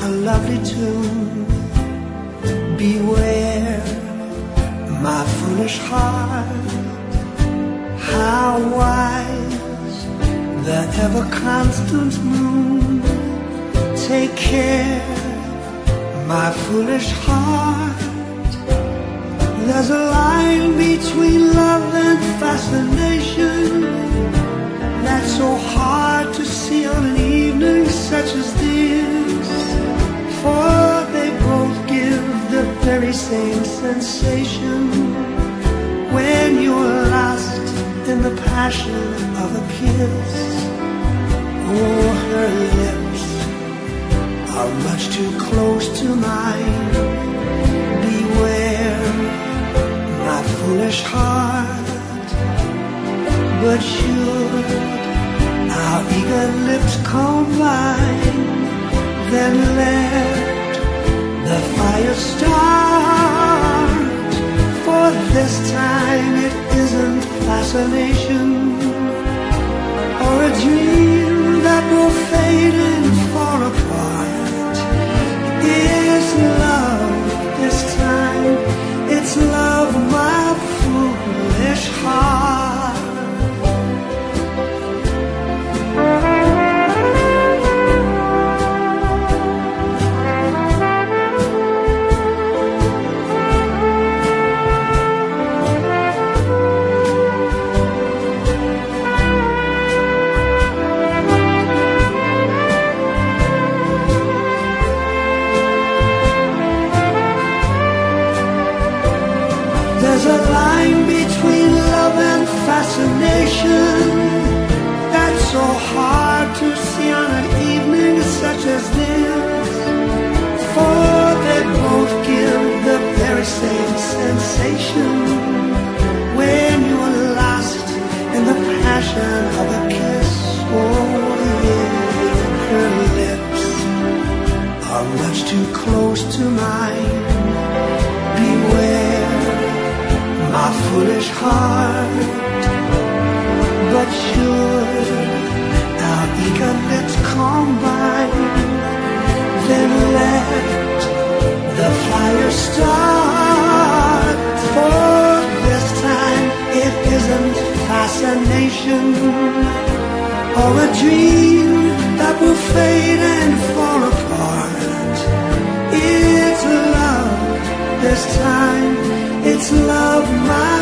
a lovely tune. Beware, my foolish heart, how wise the ever-constant moon. Take care, my foolish heart. There's a line between love and fascination that's so hard to see on an evening such as this. For they both give the very same sensation when you're lost in the passion of a kiss. Oh, her lips are much too close to mine. Beware, my foolish heart. But should our eager lips combine, then let the fire start. For this time it isn't fascination or a dream that will fade and fall apart. It's love this time. It's love, my foolish heart. There's a line between love and fascination that's so hard to see on an evening such as this. For they both give the very same sensation when you're lost in the passion of a kiss. Oh yeah, her lips are much too close to mine. Beware, my foolish heart. But should our eager lips combine, then let the fire start. For this time it isn't fascination or a dream that will fade and fall apart. It's love this time. It's love, my